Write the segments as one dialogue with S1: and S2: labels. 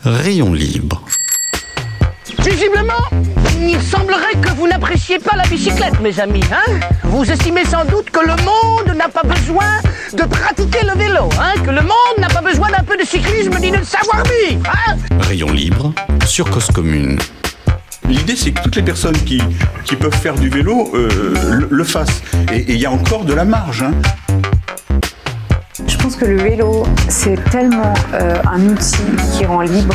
S1: Rayon libre.
S2: Visiblement, il semblerait que vous n'appréciez pas la bicyclette, mes amis. Vous estimez sans doute que le monde n'a pas besoin de pratiquer le vélo, que le monde n'a pas besoin d'un peu de cyclisme ni de savoir-vivre.
S1: Rayon libre sur Cause Commune.
S3: L'idée, c'est que toutes les personnes qui peuvent faire du vélo le fassent. Et il y a encore de la marge.
S4: Je pense que le vélo, c'est tellement un outil qui rend libre.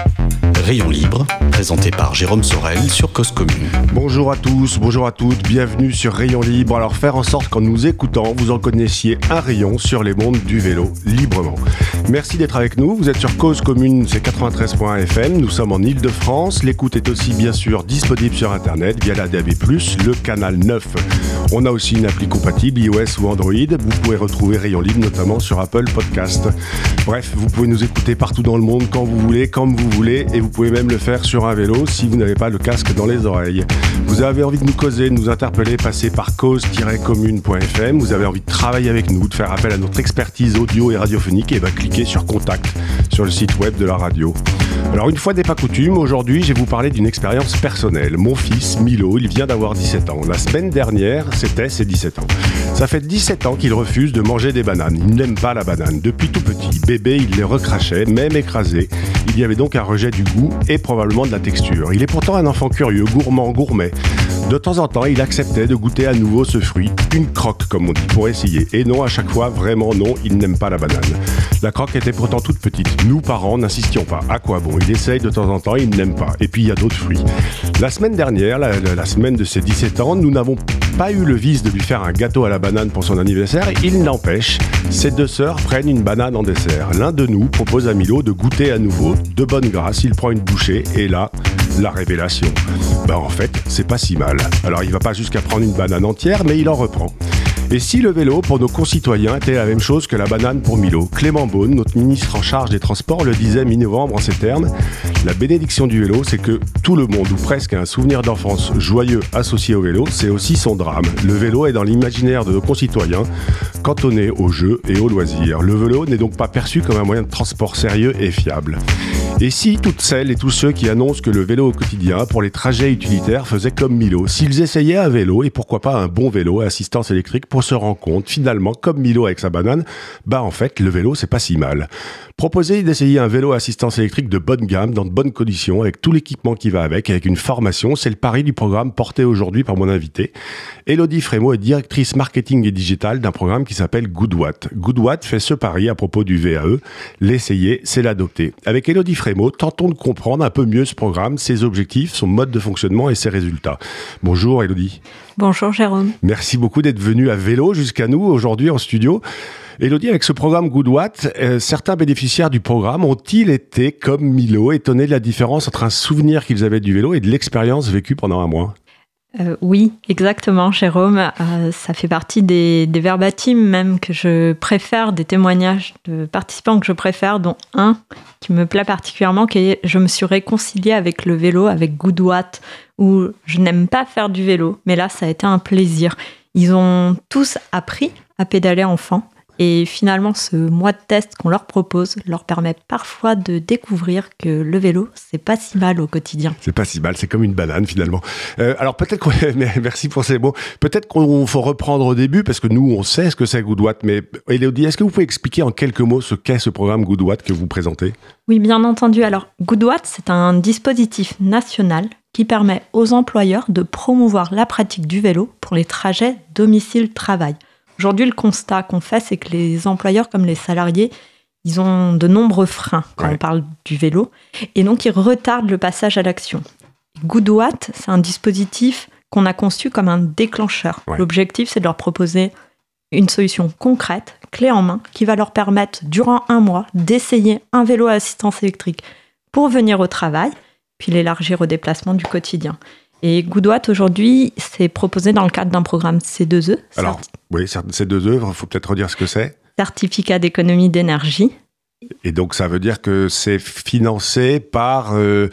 S1: Rayon libre, présenté par Jérôme Sorel sur Cause Commune.
S5: Bonjour à tous, bonjour à toutes, bienvenue sur Rayon libre. Alors faire en sorte qu'en nous écoutant, vous en connaissiez un rayon sur les mondes du vélo librement. Merci d'être avec nous, vous êtes sur Cause Commune, c'est 93.1 FM, nous sommes en Ile-de-France. L'écoute est aussi bien sûr disponible sur Internet via la DAB+, le canal 9. On a aussi une appli compatible iOS ou Android. Vous pouvez retrouver Rayon libre notamment sur Apple Podcast. Bref, vous pouvez nous écouter partout dans le monde quand vous voulez, comme vous voulez, et vous pouvez même le faire sur un vélo si vous n'avez pas le casque dans les oreilles. Vous avez envie de nous causer, de nous interpeller, passez par cause-commune.fm. Vous avez envie de travailler avec nous, de faire appel à notre expertise audio et radiophonique, et cliquez sur Contact sur le site web de la radio. Alors une fois n'est pas coutume, aujourd'hui je vais vous parler d'une expérience personnelle. Mon fils, Milo, il vient d'avoir 17 ans. La semaine dernière, c'était ses 17 ans. Ça fait 17 ans qu'il refuse de manger des bananes. Il n'aime pas la banane. Depuis tout petit, bébé, il les recrachait, même écrasées. Il y avait donc un rejet du goût et probablement de la texture. Il est pourtant un enfant curieux, gourmand, gourmet. De temps en temps, il acceptait de goûter à nouveau ce fruit, une croque comme on dit, pour essayer. Et non, à chaque fois, vraiment non, il n'aime pas la banane. La croque était pourtant toute petite. Nous, parents, n'insistions pas. À quoi bon ? Il essaye de temps en temps, il n'aime pas. Et puis, il y a d'autres fruits. La semaine dernière, la semaine de ses 17 ans, nous n'avons pas eu le vice de lui faire un gâteau à la banane pour son anniversaire. Il n'empêche, ses deux sœurs prennent une banane en dessert. L'un de nous propose à Milo de goûter à nouveau. De bonne grâce, il prend une bouchée et là, la révélation. En fait, c'est pas si mal. Alors, il va pas jusqu'à prendre une banane entière, mais il en reprend. Et si le vélo, pour nos concitoyens, était la même chose que la banane pour Milo ? Clément Beaune, notre ministre en charge des Transports, le disait mi-novembre en ces termes. La bénédiction du vélo, c'est que tout le monde, ou presque, a un souvenir d'enfance joyeux associé au vélo. C'est aussi son drame. Le vélo est dans l'imaginaire de nos concitoyens, cantonné aux jeux et aux loisirs. Le vélo n'est donc pas perçu comme un moyen de transport sérieux et fiable. Et si toutes celles et tous ceux qui annoncent que le vélo au quotidien, pour les trajets utilitaires, faisaient comme Milo, s'ils essayaient un vélo, et pourquoi pas un bon vélo à assistance électrique, pour se rendre compte, finalement, comme Milo avec sa banane, en fait, le vélo, c'est pas si mal. Proposer d'essayer un vélo à assistance électrique de bonne gamme, dans de bonnes conditions, avec tout l'équipement qui va avec une formation, c'est le pari du programme porté aujourd'hui par mon invité. Élodie Frémaux est directrice marketing et digital d'un programme qui s'appelle Goodwatt. Goodwatt fait ce pari à propos du VAE. L'essayer, c'est l'adopter. Avec Élodie Frémaux, tentons de comprendre un peu mieux ce programme, ses objectifs, son mode de fonctionnement et ses résultats. Bonjour Élodie.
S6: Bonjour Jérôme.
S5: Merci beaucoup d'être venu à vélo jusqu'à nous aujourd'hui en studio. Élodie, avec ce programme Goodwatt, certains bénéficiaires du programme ont-ils été, comme Milo, étonnés de la différence entre un souvenir qu'ils avaient du vélo et de l'expérience vécue pendant un mois ?
S6: Oui, exactement, Jérôme. Ça fait partie des verbatim même que je préfère, des témoignages de participants que je préfère, dont un qui me plaît particulièrement, qui est « Je me suis réconciliée avec le vélo, avec Goodwatt », où je n'aime pas faire du vélo, mais là, ça a été un plaisir. Ils ont tous appris à pédaler enfant. Et finalement, ce mois de test qu'on leur propose leur permet parfois de découvrir que le vélo, c'est pas si mal au quotidien.
S5: C'est pas si mal, c'est comme une banane finalement. Alors peut-être merci pour ces mots. Peut-être qu'on faut reprendre au début parce que nous, on sait ce que c'est Goodwatt. Mais Élodie, est-ce que vous pouvez expliquer en quelques mots ce qu'est ce programme Goodwatt que vous présentez ?
S6: Oui, bien entendu. Alors, Goodwatt, c'est un dispositif national qui permet aux employeurs de promouvoir la pratique du vélo pour les trajets domicile-travail. Aujourd'hui, le constat qu'on fait, c'est que les employeurs comme les salariés, ils ont de nombreux freins quand on parle du vélo, et donc ils retardent le passage à l'action. Goodwatt, c'est un dispositif qu'on a conçu comme un déclencheur. Ouais. L'objectif, c'est de leur proposer une solution concrète, clé en main, qui va leur permettre, durant un mois, d'essayer un vélo à assistance électrique pour venir au travail, puis l'élargir au déplacement du quotidien. Et Goodwatt, aujourd'hui, c'est proposé dans le cadre d'un programme C2E.
S5: Alors, oui, C2E, il faut peut-être redire ce que c'est.
S6: Certificat d'économie d'énergie.
S5: Et donc, ça veut dire que c'est financé par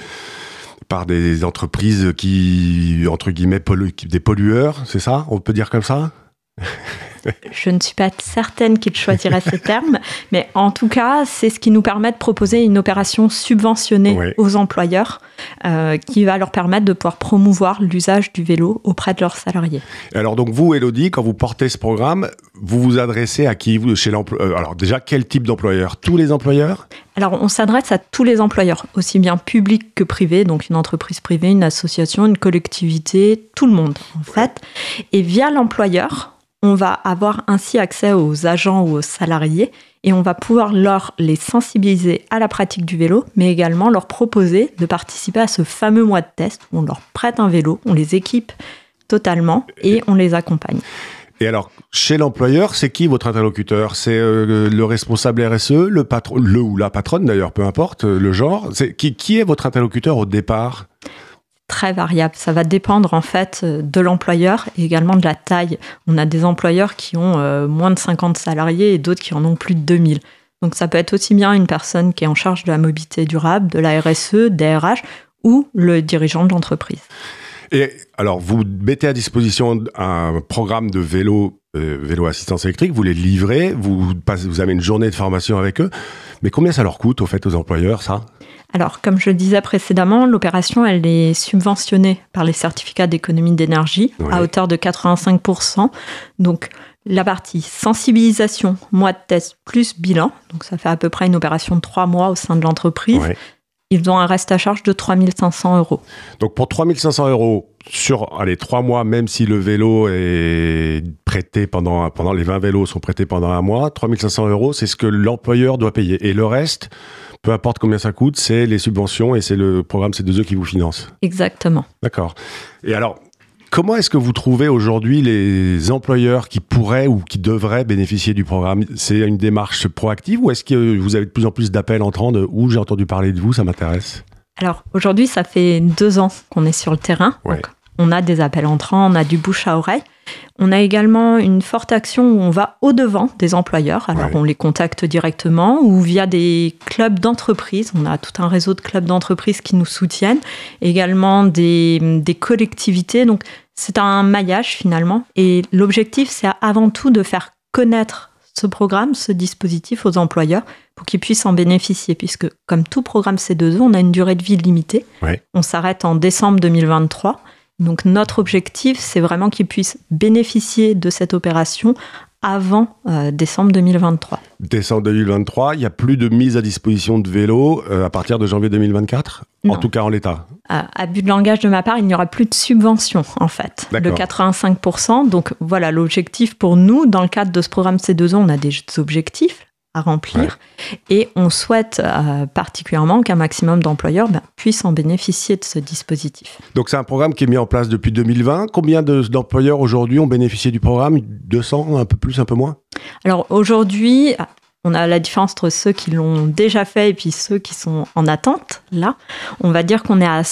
S5: des entreprises qui, entre guillemets, des pollueurs, c'est ça ? On peut dire comme ça ?
S6: Je ne suis pas certaine qu'il choisirait ces termes, mais en tout cas, c'est ce qui nous permet de proposer une opération subventionnée aux employeurs qui va leur permettre de pouvoir promouvoir l'usage du vélo auprès de leurs salariés.
S5: Alors donc vous, Élodie, quand vous portez ce programme, vous vous adressez à qui chez l'employeur? Alors déjà, quel type d'employeur? Tous les employeurs?
S6: Alors, on s'adresse à tous les employeurs, aussi bien publics que privés, donc une entreprise privée, une association, une collectivité, tout le monde, en fait. Et via l'employeur, on va avoir ainsi accès aux agents ou aux salariés et on va pouvoir les sensibiliser à la pratique du vélo, mais également leur proposer de participer à ce fameux mois de test où on leur prête un vélo, on les équipe totalement et on les accompagne.
S5: Et alors, chez l'employeur, c'est qui votre interlocuteur? C'est le responsable RSE, le patron, le ou la patronne d'ailleurs, peu importe le genre. Qui est votre interlocuteur au départ?
S6: Très variable. Ça va dépendre en fait de l'employeur et également de la taille. On a des employeurs qui ont moins de 50 salariés et d'autres qui en ont plus de 2000. Donc ça peut être aussi bien une personne qui est en charge de la mobilité durable, de la RSE, des RH ou le dirigeant de l'entreprise.
S5: Et alors, vous mettez à disposition un programme de vélo assistance électrique, vous les livrez, vous avez une journée de formation avec eux. Mais combien ça leur coûte, au fait, aux employeurs, ça?
S6: Alors, comme je le disais précédemment, l'opération, elle est subventionnée par les certificats d'économie d'énergie à hauteur de 85%. Donc, la partie sensibilisation, mois de test plus bilan, donc ça fait à peu près une opération de 3 mois au sein de l'entreprise. Ils ont un reste à charge de 3 500 €.
S5: Donc pour 3 500 € sur 3 mois, même si le vélo est prêté pendant les 20 vélos sont prêtés pendant un mois, 3 500 €, c'est ce que l'employeur doit payer. Et le reste, peu importe combien ça coûte, c'est les subventions et c'est le programme C2E qui vous finance.
S6: Exactement.
S5: D'accord. Et alors, comment est-ce que vous trouvez aujourd'hui les employeurs qui pourraient ou qui devraient bénéficier du programme? C'est une démarche proactive ou est-ce que vous avez de plus en plus d'appels entrants de « Ouh, j'ai entendu parler de vous, ça m'intéresse ».
S6: Alors, aujourd'hui, ça fait 2 ans qu'on est sur le terrain. Donc, on a des appels entrants, on a du bouche à oreille. On a également une forte action où on va au-devant des employeurs. Alors, on les contacte directement ou via des clubs d'entreprise. On a tout un réseau de clubs d'entreprise qui nous soutiennent. Également des collectivités. Donc, c'est un maillage finalement. Et l'objectif, c'est avant tout de faire connaître ce programme, ce dispositif aux employeurs pour qu'ils puissent en bénéficier. Puisque, comme tout programme C2E, on a une durée de vie limitée. On s'arrête en décembre 2023. Donc, notre objectif, c'est vraiment qu'ils puissent bénéficier de cette opération avant décembre 2023.
S5: Décembre 2023, il n'y a plus de mise à disposition de vélos à partir de janvier 2024 ?
S6: Non.
S5: En tout cas en l'état.
S6: Abus de langage de ma part, il n'y aura plus de subvention en fait, de 85%. Donc voilà, l'objectif pour nous, dans le cadre de ce programme C2E, on a des objectifs à remplir et on souhaite particulièrement qu'un maximum d'employeurs puissent en bénéficier de ce dispositif.
S5: Donc c'est un programme qui est mis en place depuis 2020. Combien d'employeurs aujourd'hui ont bénéficié du programme ? 200, un peu plus, un peu moins ?
S6: Alors aujourd'hui, on a la différence entre ceux qui l'ont déjà fait et puis ceux qui sont en attente. Là, on va dire qu'on est à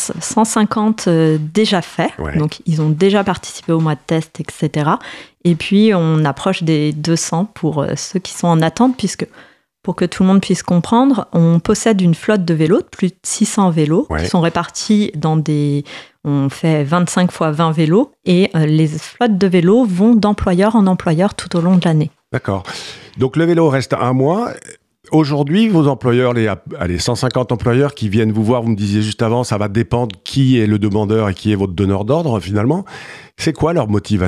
S6: 150 déjà faits. Donc, ils ont déjà participé au mois de test, etc. Et puis, on approche des 200 pour ceux qui sont en attente, puisque, pour que tout le monde puisse comprendre, on possède une flotte de vélos, de plus de 600 vélos, qui sont répartis dans des... On fait 25 x 20 vélos, et les flottes de vélos vont d'employeur en employeur tout au long de l'année. D'accord.
S5: Donc le vélo reste un mois. Aujourd'hui, vos employeurs, les 150 employeurs qui viennent vous voir, vous me disiez juste avant, ça va dépendre qui est le demandeur et qui est votre donneur d'ordre finalement. C'est quoi leur motivation ?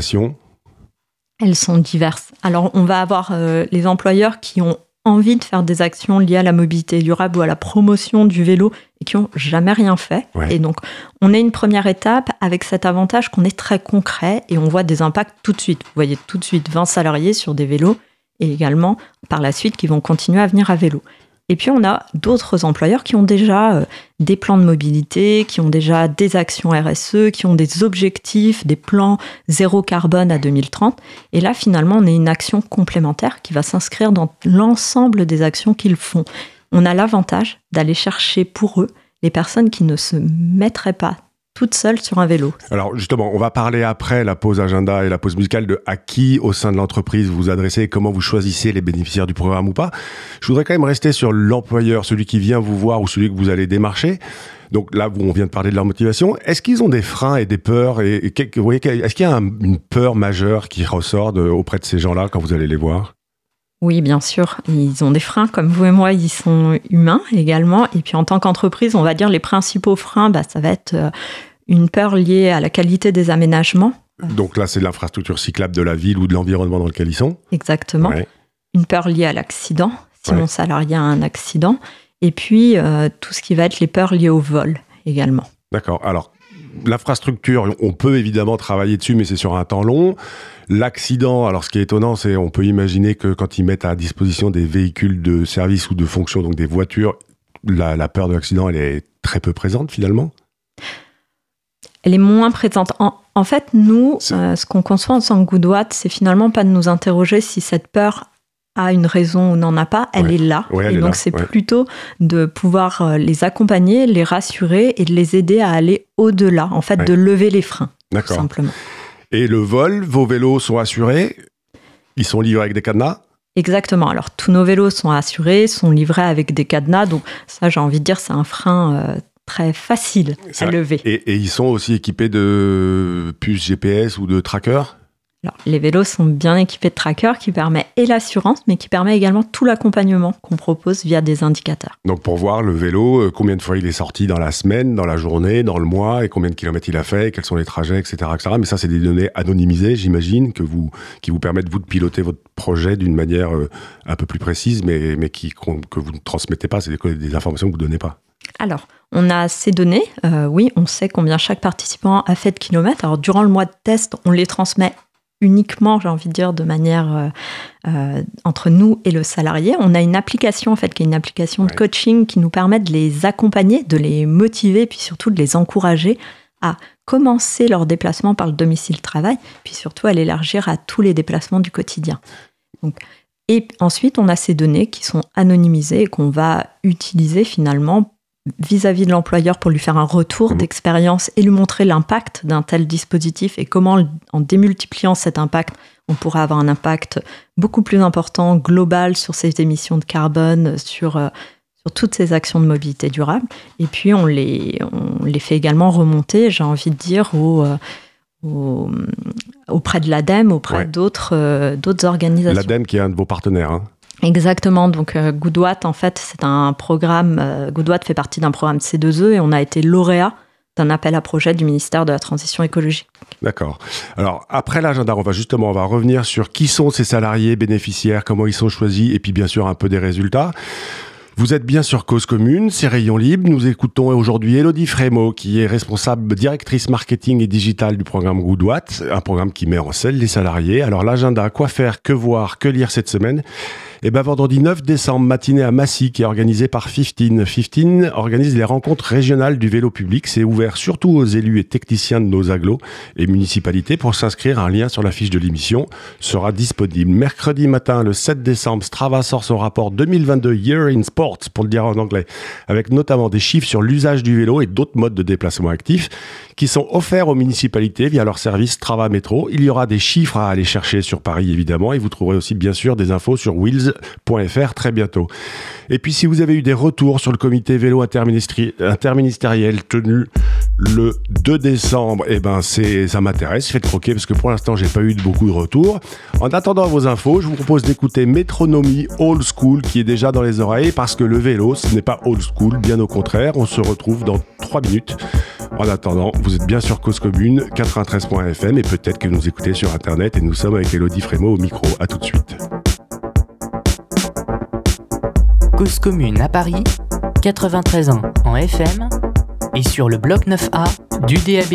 S6: Elles sont diverses. Alors on va avoir les employeurs qui ont envie de faire des actions liées à la mobilité durable ou à la promotion du vélo et qui n'ont jamais rien fait. Et donc, on est une première étape avec cet avantage qu'on est très concret et on voit des impacts tout de suite. Vous voyez tout de suite 20 salariés sur des vélos et également, par la suite, qui vont continuer à venir à vélo. Et puis, on a d'autres employeurs qui ont déjà des plans de mobilité, qui ont déjà des actions RSE, qui ont des objectifs, des plans zéro carbone à 2030. Et là, finalement, on a une action complémentaire qui va s'inscrire dans l'ensemble des actions qu'ils font. On a l'avantage d'aller chercher pour eux les personnes qui ne se mettraient pas toute seule sur un vélo.
S5: Alors justement, on va parler après la pause agenda et la pause musicale de à qui au sein de l'entreprise vous vous adressez et comment vous choisissez les bénéficiaires du programme ou pas. Je voudrais quand même rester sur l'employeur, celui qui vient vous voir ou celui que vous allez démarcher. Donc là, on vient de parler de leur motivation. Est-ce qu'ils ont des freins et des peurs vous voyez, est-ce qu'il y a une peur majeure qui ressort auprès de ces gens-là quand vous allez les voir ?
S6: Oui, bien sûr. Ils ont des freins, comme vous et moi, ils sont humains également. Et puis en tant qu'entreprise, on va dire les principaux freins, ça va être une peur liée à la qualité des aménagements.
S5: Donc là, c'est l'infrastructure cyclable de la ville ou de l'environnement dans lequel ils sont.
S6: Exactement.
S5: Ouais.
S6: Une peur liée à l'accident, si mon salarié a un accident. Et puis tout ce qui va être les peurs liées au vol également.
S5: D'accord. Alors, l'infrastructure, on peut évidemment travailler dessus, mais c'est sur un temps long. L'accident, alors ce qui est étonnant, c'est on peut imaginer que quand ils mettent à disposition des véhicules de service ou de fonction, donc des voitures, la peur de l'accident, elle est très peu présente finalement.
S6: Elle est moins présente. En fait, nous, ce qu'on conçoit en tant que Goodwatt, c'est finalement pas de nous interroger si cette peur a une raison ou n'en a pas, elle est là.
S5: Ouais,
S6: et donc, c'est plutôt de pouvoir les accompagner, les rassurer et de les aider à aller au-delà, en fait, de lever les freins, tout simplement.
S5: Et le vol, vos vélos sont assurés? Ils sont livrés avec des cadenas?
S6: Exactement. Alors, tous nos vélos sont assurés, sont livrés avec des cadenas. Donc, ça, j'ai envie de dire, c'est un frein très facile à lever.
S5: Et ils sont aussi équipés de puces GPS ou de trackers?
S6: Alors, les vélos sont bien équipés de trackers qui permet et l'assurance, mais qui permet également tout l'accompagnement qu'on propose via des indicateurs.
S5: Donc pour voir le vélo, combien de fois il est sorti dans la semaine, dans la journée, dans le mois, et combien de kilomètres il a fait, quels sont les trajets, etc. etc. Mais ça, c'est des données anonymisées, j'imagine, qui vous permettent, vous, de piloter votre projet d'une manière un peu plus précise, mais que vous ne transmettez pas, c'est des informations que vous ne donnez pas.
S6: Alors, on a ces données, oui, on sait combien chaque participant a fait de kilomètres. Alors, durant le mois de test, on les transmet uniquement, j'ai envie de dire, de manière entre nous et le salarié. On a une application, en fait, qui est une application de coaching qui nous permet de les accompagner, de les motiver, puis surtout de les encourager à commencer leur déplacement par le domicile-travail, puis surtout à l'élargir à tous les déplacements du quotidien. Donc, et ensuite, on a ces données qui sont anonymisées et qu'on va utiliser finalement vis-à-vis de l'employeur pour lui faire un retour d'expérience et lui montrer l'impact d'un tel dispositif et comment, en démultipliant cet impact, on pourra avoir un impact beaucoup plus important, global, sur ses émissions de carbone, sur toutes ces actions de mobilité durable. Et puis, on les fait également remonter, j'ai envie de dire, auprès de l'ADEME, auprès d'autres organisations.
S5: L'ADEME qui est un de vos partenaires, hein.
S6: Exactement. Donc, Goodwatt, en fait, c'est un programme. Goodwatt fait partie d'un programme C2E et on a été lauréat d'un appel à projet du ministère de la Transition écologique. D'accord.
S5: Alors, après l'agenda, on va revenir sur qui sont ces salariés bénéficiaires, comment ils sont choisis et puis, bien sûr, un peu des résultats. Vous êtes bien sur Cause Commune, c'est Rayon Libre. Nous écoutons aujourd'hui Élodie Frémaux, qui est responsable directrice marketing et digital du programme Goodwatt, un programme qui met en selle les salariés. Alors, l'agenda, quoi faire, que voir, que lire cette semaine? Vendredi 9 décembre, matinée à Massy, qui est organisée par 15. 15 organise les rencontres régionales du vélo public. C'est ouvert surtout aux élus et techniciens de nos agglos et municipalités. Pour s'inscrire, un lien sur la fiche de l'émission sera disponible. Mercredi matin, le 7 décembre, Strava sort son rapport 2022 Year in Sports, pour le dire en anglais, avec notamment des chiffres sur l'usage du vélo et d'autres modes de déplacement actifs qui sont offerts aux municipalités via leur service Strava Métro. Il y aura des chiffres à aller chercher sur Paris, évidemment, et vous trouverez aussi, bien sûr, des infos sur Wheels.fr très bientôt. Et puis, si vous avez eu des retours sur le comité vélo interministériel tenu le 2 décembre, ça m'intéresse, faites croquer, parce que pour l'instant, j'ai pas eu beaucoup de retours. En attendant vos infos, je vous propose d'écouter Métronomie Old School, qui est déjà dans les oreilles, parce que le vélo, ce n'est pas old school, bien au contraire. On se retrouve dans 3 minutes. En attendant, vous êtes bien sur Cause Commune, 93.fm, et peut-être que vous écoutez sur Internet, et nous sommes avec Élodie Frémaux au micro. À tout de suite.
S7: Cause Commune à Paris, 93 ans en FM et sur le bloc 9A du DAB+.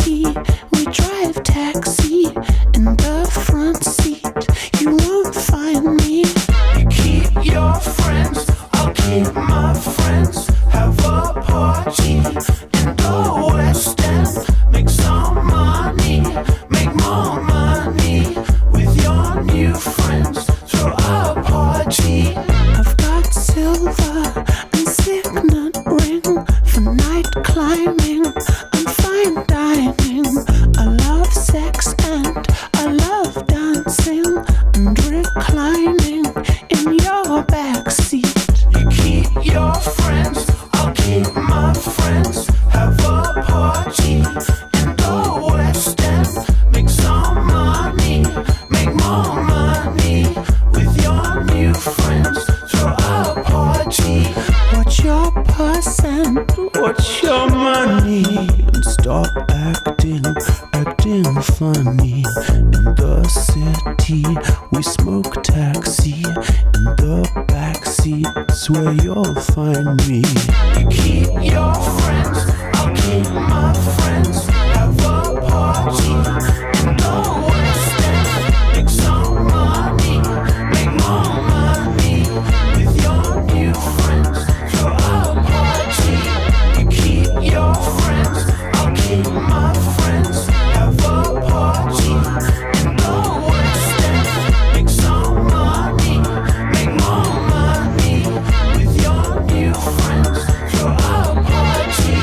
S8: key. We drive taxi in the front seat. You won't find me. You keep your friends, I'll keep my friends. Have a party in the West End. Make some money, make more money with your new friends. Throw a party. I've got silver and signet ring for night climbing and fine dining. I love sex and I love dancing and reclining in your backseat. You keep your friends, I'll keep my friends. Have a party in the West End. Make some money, make more money with your new friends. Throw a party. Watch your person, watch your money, and stop acting funny. In the city, we smoke taxi. In the backseat's where you'll find me. You keep your friends, I'll keep my friends. Have a party in the West End. Make some money, make more money with your new friends. Throw a party. You keep your friends, I'll keep my friends. Have a party in the West End. Make some money, make more money with your new friends. Throw a party.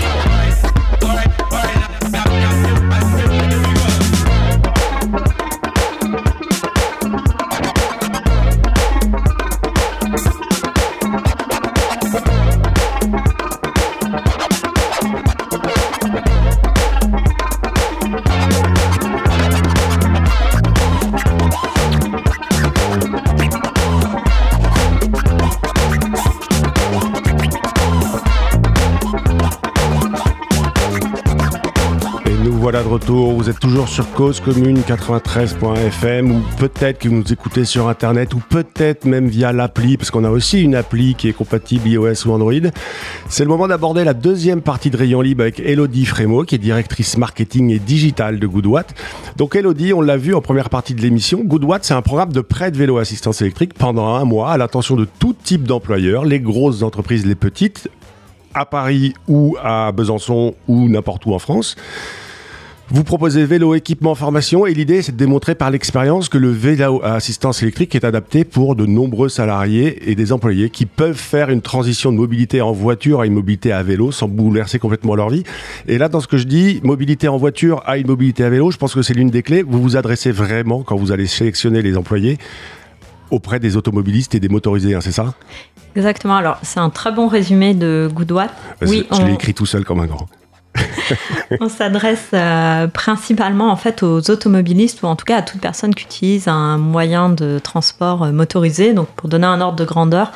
S5: Voilà de retour, vous êtes toujours sur Cause Commune 93.fm ou peut-être que vous nous écoutez sur internet ou peut-être même via l'appli parce qu'on a aussi une appli qui est compatible iOS ou Android. C'est le moment d'aborder la deuxième partie de Rayon Libre avec Elodie Frémaux qui est directrice marketing et digital de Goodwatt. Donc Elodie, on l'a vu en première partie de l'émission, Goodwatt c'est un programme de prêt de vélo assistance électrique pendant 1 mois à l'attention de tout type d'employeurs, les grosses entreprises, les petites, à Paris ou à Besançon ou n'importe où en France. Vous proposez vélo, équipement, formation et l'idée c'est de démontrer par l'expérience que le vélo à assistance électrique est adapté pour de nombreux salariés et des employés qui peuvent faire une transition de mobilité en voiture à une mobilité à vélo sans bouleverser complètement leur vie. Et là dans ce que je dis, mobilité en voiture à une mobilité à vélo, je pense que c'est l'une des clés. Vous vous adressez vraiment quand vous allez sélectionner les employés auprès des automobilistes et des motorisés, hein, c'est ça ?
S6: Exactement, alors c'est un très bon résumé de Goodwatt. Oui,
S5: je l'ai écrit tout seul comme un grand.
S6: On s'adresse principalement en fait aux automobilistes ou en tout cas à toute personne qui utilise un moyen de transport motorisé. Donc pour donner un ordre de grandeur,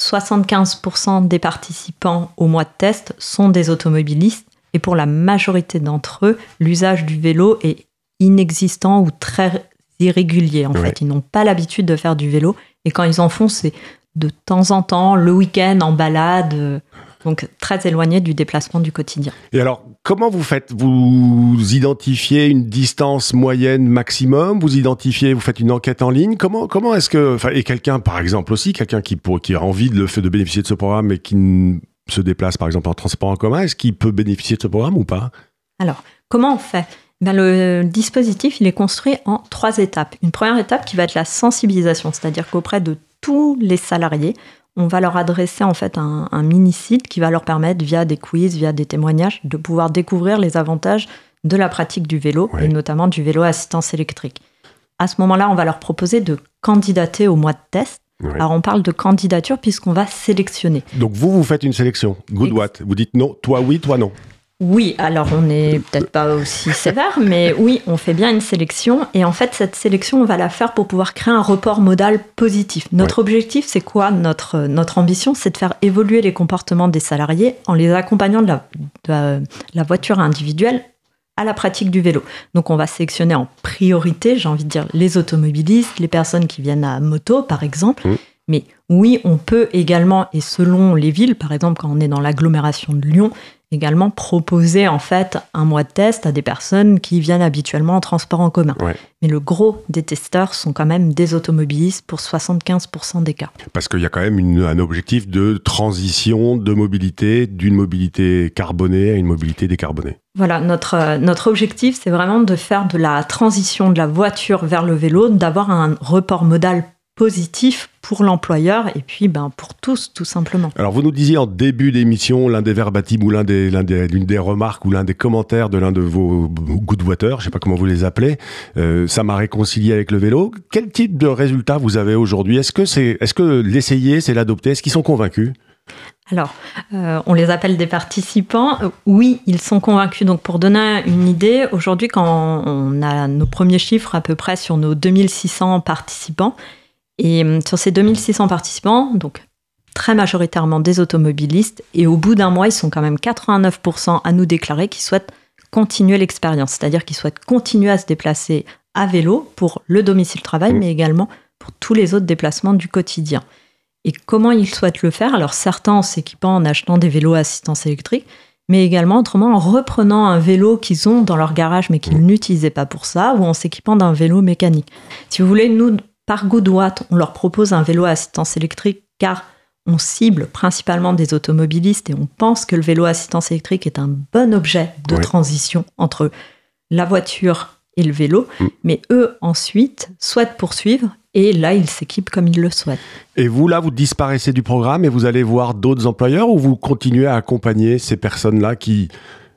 S6: 75% des participants au mois de test sont des automobilistes et pour la majorité d'entre eux, l'usage du vélo est inexistant ou très irrégulier. En fait, ils n'ont pas l'habitude de faire du vélo et quand ils en font, c'est de temps en temps, le week-end, en balade. Donc, très éloigné du déplacement du quotidien.
S5: Et alors, comment vous faites ? Vous identifiez une distance moyenne maximum ? Vous faites une enquête en ligne ? Comment est-ce que... Et quelqu'un, par exemple aussi, quelqu'un qui a envie de bénéficier de ce programme et qui se déplace, par exemple, en transport en commun, est-ce qu'il peut bénéficier de ce programme ou pas ?
S6: Alors, comment on fait ? Le dispositif, il est construit en 3 étapes. Une première étape qui va être la sensibilisation, c'est-à-dire qu'auprès de tous les salariés, on va leur adresser en fait un mini-site qui va leur permettre, via des quiz, via des témoignages, de pouvoir découvrir les avantages de la pratique du vélo, et notamment du vélo à assistance électrique. À ce moment-là, on va leur proposer de candidater au mois de test. Alors, on parle de candidature puisqu'on va sélectionner.
S5: Donc, vous faites une sélection. Goodwatt. Vous dites non, toi oui, toi non.
S6: Oui, alors on n'est peut-être pas aussi sévère, mais oui, on fait bien une sélection. Et en fait, cette sélection, on va la faire pour pouvoir créer un report modal positif. Notre objectif, c'est quoi ? Notre ambition, c'est de faire évoluer les comportements des salariés en les accompagnant de la voiture individuelle à la pratique du vélo. Donc, on va sélectionner en priorité, j'ai envie de dire, les automobilistes, les personnes qui viennent à moto, par exemple. Mais oui, on peut également, et selon les villes, par exemple quand on est dans l'agglomération de Lyon, également proposer en fait un mois de test à des personnes qui viennent habituellement en transport en commun.
S5: Ouais.
S6: Mais le gros des testeurs sont quand même des automobilistes pour 75% des cas.
S5: Parce qu'il y a quand même un objectif de transition de mobilité, d'une mobilité carbonée à une mobilité décarbonée.
S6: Voilà, notre objectif, c'est vraiment de faire de la transition de la voiture vers le vélo, d'avoir un report modal positif pour l'employeur et puis pour tous, tout simplement. Alors,
S5: vous nous disiez en début d'émission, l'un des verbatim ou l'une des remarques ou l'un des commentaires de l'un de vos good waters, je ne sais pas comment vous les appelez, ça m'a réconcilié avec le vélo. Quel type de résultat vous avez aujourd'hui ? Est-ce que l'essayer, c'est l'adopter ? Est-ce qu'ils sont convaincus ?
S6: Alors, on les appelle des participants. Oui, ils sont convaincus. Donc, pour donner une idée, aujourd'hui, quand on a nos premiers chiffres à peu près sur nos 2600 participants, et sur ces 2600 participants, donc très majoritairement des automobilistes, et au bout d'un mois, ils sont quand même 89% à nous déclarer qu'ils souhaitent continuer l'expérience, c'est-à-dire qu'ils souhaitent continuer à se déplacer à vélo pour le domicile-travail, mais également pour tous les autres déplacements du quotidien. Et comment ils souhaitent le faire ? Alors certains en s'équipant en achetant des vélos à assistance électrique, mais également autrement en reprenant un vélo qu'ils ont dans leur garage mais qu'ils n'utilisaient pas pour ça, ou en s'équipant d'un vélo mécanique. Si vous voulez, nous, par Goodwatt, on leur propose un vélo à assistance électrique car on cible principalement des automobilistes et on pense que le vélo à assistance électrique est un bon objet de transition entre la voiture et le vélo. Mais eux, ensuite, souhaitent poursuivre et là, ils s'équipent comme ils le souhaitent.
S5: Et vous, là, vous disparaissez du programme et vous allez voir d'autres employeurs ou vous continuez à accompagner ces personnes-là qui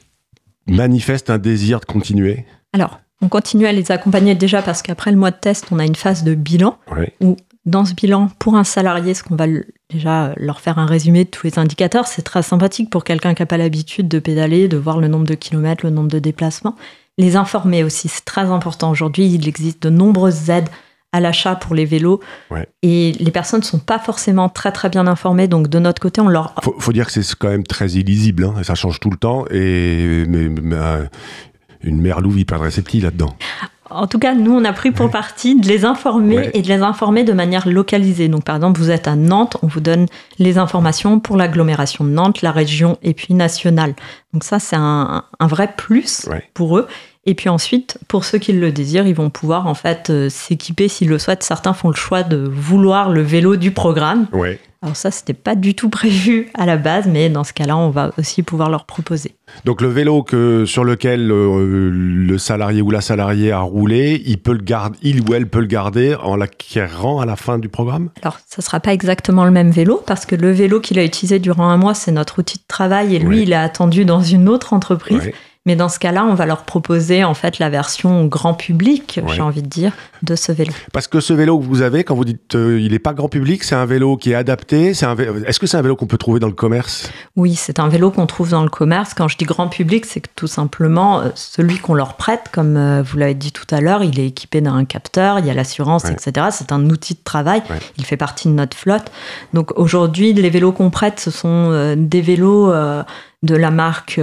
S5: manifestent un désir de continuer ? Alors, on continue à les accompagner déjà parce qu'après le mois de test, on a une phase de bilan où dans ce bilan, pour un salarié, ce qu'on va déjà leur faire un résumé de tous les indicateurs, c'est très sympathique pour quelqu'un qui n'a pas l'habitude de pédaler, de voir le nombre de kilomètres, le nombre de déplacements. Les informer aussi, c'est très important. Aujourd'hui, il existe de nombreuses aides à l'achat pour les vélos et les personnes ne sont pas forcément très très bien informées, donc de notre côté, on leur... Faut dire que c'est quand même très illisible, hein, ça change tout le temps et... Une mère louve, il perdrait ses petits là-dedans. En tout cas, nous, on a pris pour partie de les informer et de les informer de manière localisée. Donc, par exemple, vous êtes à Nantes, on vous donne les informations pour l'agglomération de Nantes, la région et puis nationale. Donc ça, c'est un vrai plus pour eux. Et puis ensuite, pour ceux qui le désirent, ils vont pouvoir en fait s'équiper s'ils le souhaitent. Certains font le choix de vouloir le vélo du programme. Alors ça, c'était pas du tout prévu à la base, mais dans ce cas-là, on va aussi pouvoir leur proposer. Donc le vélo sur lequel le salarié ou la salariée a roulé, il ou elle peut le garder en l'acquérant à la fin du programme ? Alors, ça sera pas exactement le même vélo, parce que le vélo qu'il a utilisé durant un mois, c'est notre outil de travail, et lui, il est attendu dans une autre entreprise. Mais dans ce cas-là, on va leur proposer en fait la version grand public, j'ai envie de dire, de ce vélo. Parce que ce vélo que vous avez, quand vous dites il n'est pas grand public, c'est un vélo qui est adapté. Est-ce que c'est un vélo qu'on peut trouver dans le commerce ? Oui, c'est un vélo qu'on trouve dans le commerce. Quand je dis grand public, c'est que tout simplement, celui qu'on leur prête, comme vous l'avez dit tout à l'heure, il est équipé d'un capteur, il y a l'assurance, etc. C'est un outil de travail. Il fait partie de notre flotte. Donc aujourd'hui, les vélos qu'on prête, ce sont des vélos de la marque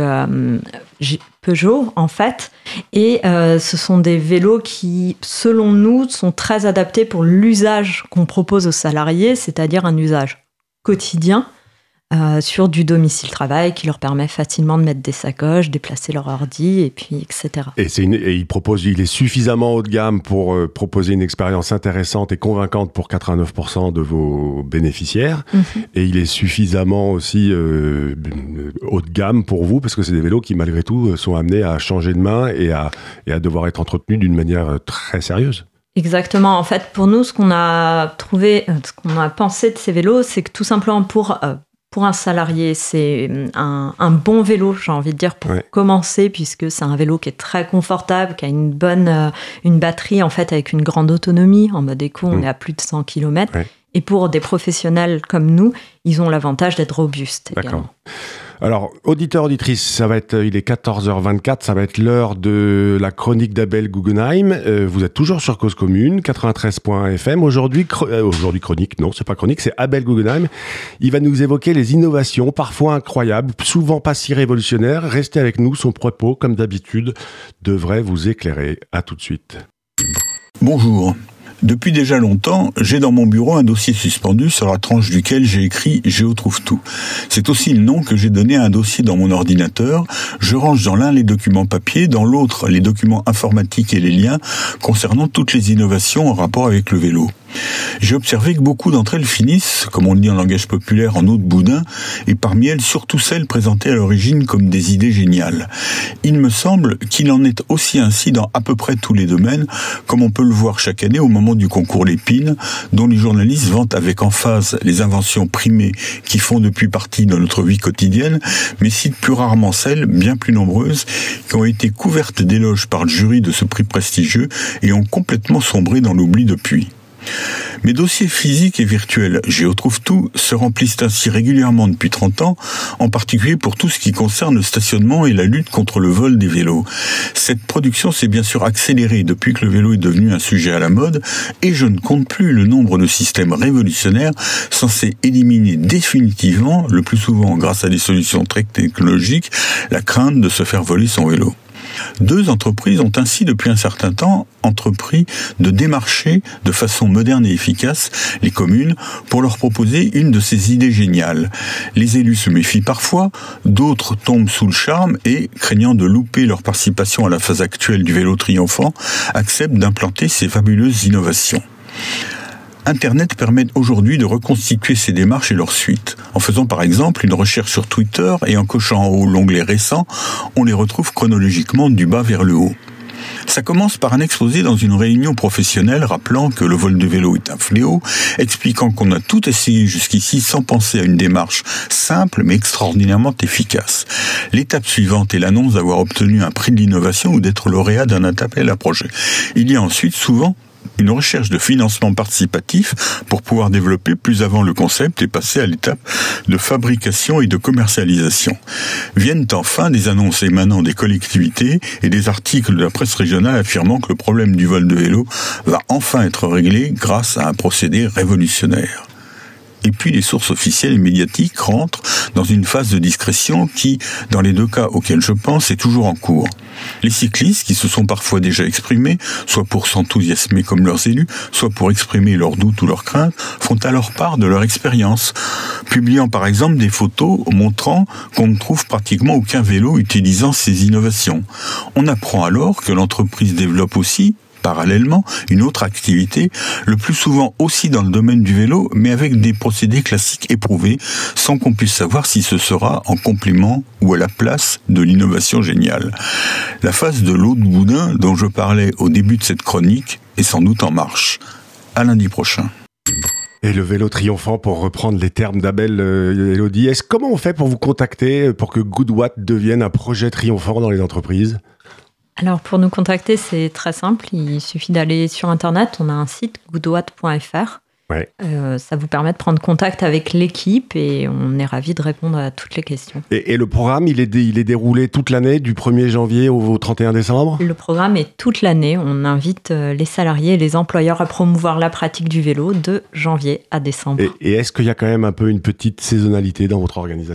S5: Peugeot, en fait. Et ce sont des vélos qui, selon nous, sont très adaptés pour l'usage qu'on propose aux salariés, c'est-à-dire un usage quotidien sur du domicile-travail qui leur permet facilement de mettre des sacoches, déplacer leur ordi, et puis etc. Et il est suffisamment haut de gamme pour proposer une expérience intéressante et convaincante pour 89% de vos bénéficiaires. Et il est suffisamment aussi haut de gamme pour vous, parce que c'est des vélos qui, malgré tout, sont amenés à changer de main et à devoir être entretenus d'une manière très sérieuse. Exactement. En fait, pour nous, ce qu'on a pensé de ces vélos, c'est que tout simplement pour un salarié, c'est un bon vélo, j'ai envie de dire, pour commencer, puisque c'est un vélo qui est très confortable, qui a une batterie en fait avec une grande autonomie. En mode éco, on est à plus de 100 km. Et pour des professionnels comme nous, ils ont l'avantage d'être robustes. D'accord. Également. Alors, auditeurs, auditrices, il est 14h24, ça va être l'heure de la chronique d'Abel Guggenheim. Vous êtes toujours sur Cause Commune, 93.fm. Aujourd'hui, chronique, non, c'est pas chronique, c'est Abel Guggenheim. Il va nous évoquer les innovations, parfois incroyables, souvent pas si révolutionnaires. Restez avec nous, son propos, comme d'habitude, devrait vous éclairer. À tout de suite.
S3: Bonjour. Depuis déjà longtemps, j'ai dans mon bureau un dossier suspendu sur la tranche duquel j'ai écrit « Géo trouve tout ». C'est aussi le nom que j'ai donné à un dossier dans mon ordinateur. Je range dans l'un les documents papier, dans l'autre les documents informatiques et les liens concernant toutes les innovations en rapport avec le vélo. J'ai observé que beaucoup d'entre elles finissent, comme on le dit en langage populaire, en eau de boudin, et parmi elles, surtout celles présentées à l'origine comme des idées géniales. Il me semble qu'il en est aussi ainsi dans à peu près tous les domaines, comme on peut le voir chaque année au moment du concours Lépine, dont les journalistes vantent avec emphase les inventions primées qui font depuis partie de notre vie quotidienne, mais citent plus rarement celles, bien plus nombreuses, qui ont été couvertes d'éloges par le jury de ce prix prestigieux et ont complètement sombré dans l'oubli depuis. Mes dossiers physiques et virtuels Géo trouve tout se remplissent ainsi régulièrement depuis 30 ans, en particulier pour tout ce qui concerne le stationnement et la lutte contre le vol des vélos. Cette production s'est bien sûr accélérée depuis que le vélo est devenu un sujet à la mode, et je ne compte plus le nombre de systèmes révolutionnaires censés éliminer définitivement, le plus souvent grâce à des solutions très technologiques, la crainte de se faire voler son vélo. 2 entreprises ont ainsi depuis un certain temps entrepris de démarcher de façon moderne et efficace les communes pour leur proposer une de ces idées géniales. Les élus se méfient parfois, d'autres tombent sous le charme et, craignant de louper leur participation à la phase actuelle du vélo triomphant, acceptent d'implanter ces fabuleuses innovations. Internet permet aujourd'hui de reconstituer ces démarches et leurs suites. En faisant par exemple une recherche sur Twitter et en cochant en haut l'onglet récent, on les retrouve chronologiquement du bas vers le haut. Ça commence par un exposé dans une réunion professionnelle rappelant que le vol de vélo est un fléau, expliquant qu'on a tout essayé jusqu'ici sans penser à une démarche simple mais extraordinairement efficace. L'étape suivante est l'annonce d'avoir obtenu un prix de l'innovation ou d'être lauréat d'un appel à projet. Il y a ensuite souvent une recherche de financement participatif pour pouvoir développer plus avant le concept et passer à l'étape de fabrication et de commercialisation. Viennent enfin des annonces émanant des collectivités et des articles de la presse régionale affirmant que le problème du vol de vélo va enfin être réglé grâce à un procédé révolutionnaire. Et puis les sources officielles et médiatiques rentrent dans une phase de discrétion qui, dans les 2 cas auxquels je pense, est toujours en cours. Les cyclistes, qui se sont parfois déjà exprimés, soit pour s'enthousiasmer comme leurs élus, soit pour exprimer leurs doutes ou leurs craintes, font alors part de leur expérience, publiant par exemple des photos montrant qu'on ne trouve pratiquement aucun vélo utilisant ces innovations. On apprend alors que l'entreprise développe aussi, parallèlement, une autre activité, le plus souvent aussi dans le domaine du vélo, mais avec des procédés classiques éprouvés, sans qu'on puisse savoir si ce sera en complément ou à la place de l'innovation géniale. La phase de l'eau de boudin dont je parlais au début de cette chronique est sans doute en marche. À lundi prochain.
S5: Et le vélo triomphant, pour reprendre les termes d'Abel Elodie, comment on fait pour vous contacter pour que Goodwatt devienne un projet triomphant dans les entreprises ?
S6: Alors pour nous contacter, c'est très simple, il suffit d'aller sur internet, on a un site goodwatt.fr.
S5: Ouais.
S6: Ça vous permet de prendre contact avec l'équipe et on est ravis de répondre à toutes les questions.
S5: Et le programme, il est déroulé toute l'année, du 1er janvier au 31 décembre ?
S6: Le programme est toute l'année, on invite les salariés et les employeurs à promouvoir la pratique du vélo de janvier à décembre.
S5: Et est-ce qu'il y a quand même un peu une petite saisonnalité dans votre organisation ?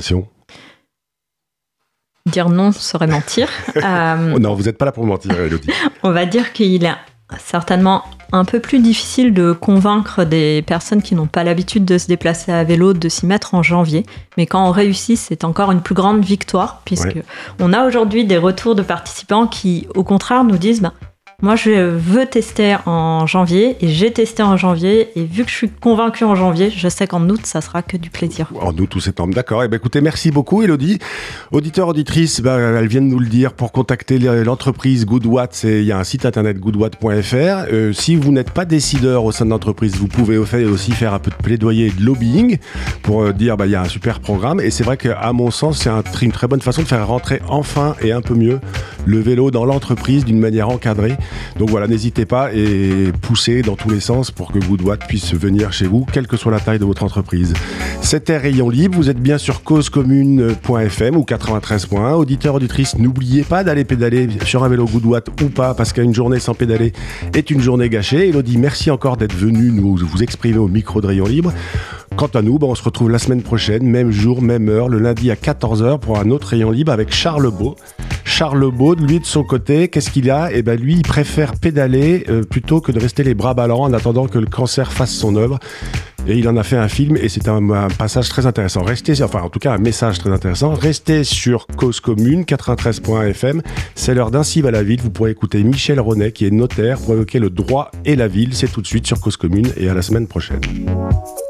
S6: Dire non serait mentir.
S5: Non, vous n'êtes pas là pour mentir, Elodie.
S6: On va dire qu'il est certainement un peu plus difficile de convaincre des personnes qui n'ont pas l'habitude de se déplacer à vélo de s'y mettre en janvier. Mais quand on réussit, c'est encore une plus grande victoire, puisque on a aujourd'hui des retours de participants qui, au contraire, nous disent moi, je veux tester en janvier et j'ai testé en janvier et vu que je suis convaincue en janvier, je sais qu'en aut, ça sera que du plaisir.
S5: En août ou septembre, d'accord. Écoutez, merci beaucoup, Elodie. Auditeur, auditrice, elle vient de nous le dire, pour contacter l'entreprise Goodwatt, il y a un site internet goodwatt.fr. Si vous n'êtes pas décideur au sein de l'entreprise, vous pouvez aussi faire un peu de plaidoyer et de lobbying pour dire il y a un super programme. Et c'est vrai qu'à mon sens, c'est une très bonne façon de faire rentrer enfin et un peu mieux le vélo dans l'entreprise d'une manière encadrée. Donc voilà, n'hésitez pas et poussez dans tous les sens pour que Goodwatt puisse venir chez vous, quelle que soit la taille de votre entreprise. C'était Rayon Libre, vous êtes bien sur causecommune.fm ou 93.1. Auditeur, auditrice, n'oubliez pas d'aller pédaler sur un vélo Goodwatt ou pas, parce qu'une journée sans pédaler est une journée gâchée. Elodie, merci encore d'être venue nous vous exprimer au micro de Rayon Libre. Quant à nous, on se retrouve la semaine prochaine, même jour, même heure, le lundi à 14h pour un autre Rayon Libre avec Charles Beau. Charles Baud, lui de son côté, qu'est-ce qu'il a ? Eh ben lui, il préfère pédaler plutôt que de rester les bras ballants en attendant que le cancer fasse son œuvre. Et il en a fait un film et c'est un passage très intéressant. En tout cas un message très intéressant. Restez sur Cause Commune 93.fm. C'est l'heure d'un Cive à la ville. Vous pourrez écouter Michel Ronet qui est notaire pour évoquer le droit et la ville. C'est tout de suite sur Cause Commune et à la semaine prochaine.